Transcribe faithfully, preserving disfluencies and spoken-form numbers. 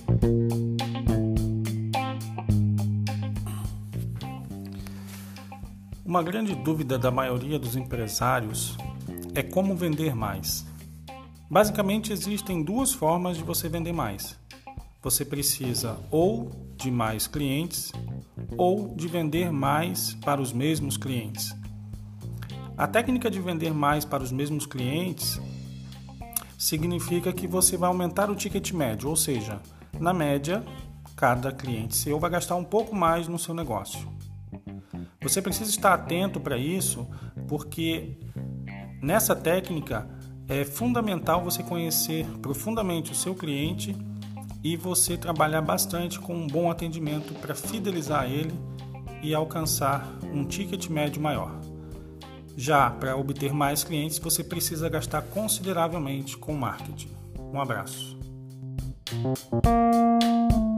Uma grande dúvida da maioria dos empresários é como vender mais. Basicamente, existem duas formas de você vender mais. Você precisa ou de mais clientes ou de vender mais para os mesmos clientes. A técnica de vender mais para os mesmos clientes significa que você vai aumentar o ticket médio, ou seja, na média, cada cliente seu vai gastar um pouco mais no seu negócio. Você precisa estar atento para isso, porque nessa técnica é fundamental você conhecer profundamente o seu cliente e você trabalhar bastante com um bom atendimento para fidelizar ele e alcançar um ticket médio maior. Já para obter mais clientes, você precisa gastar consideravelmente com marketing. Um abraço.